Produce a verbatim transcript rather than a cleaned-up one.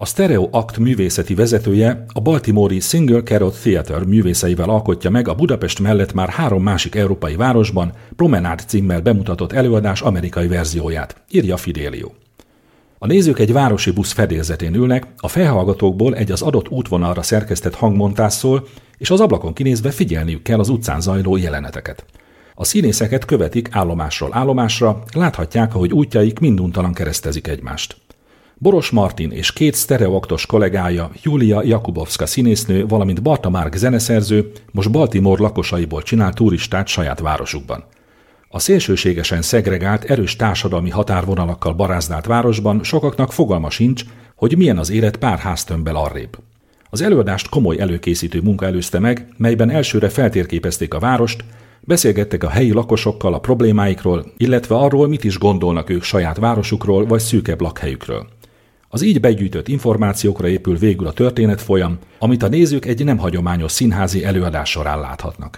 A Stereo Act művészeti vezetője a baltimore-i Single Carrot Theatre művészeivel alkotja meg a Budapest mellett már három másik európai városban Promenade címmel bemutatott előadás amerikai verzióját, írja Fidelio. A nézők egy városi busz fedélzetén ülnek, a fejhallgatókból egy az adott útvonalra szerkesztett hangmontás szól, és az ablakon kinézve figyelniük kell az utcán zajló jeleneteket. A színészeket követik állomásról állomásra, láthatják, ahogy útjaik minduntalan keresztezik egymást. Boros Martin és két sztereoaktos kollégája, Julia Jakubowska színésznő, valamint Barta Mark zeneszerző most Baltimore lakosaiból csinál turistát saját városukban. A szélsőségesen szegregált, erős társadalmi határvonalakkal barázdált városban sokaknak fogalma sincs, hogy milyen az élet pár háztömbbel arrébb. Az előadást komoly előkészítő munka előzte meg, melyben elsőre feltérképezték a várost, beszélgettek a helyi lakosokkal a problémáikról, illetve arról, mit is gondolnak ők saját városukról vagy szűkebb lakhelyükről. Az így begyűjtött információkra épül végül a történetfolyam, amit a nézők egy nem hagyományos színházi előadás során láthatnak.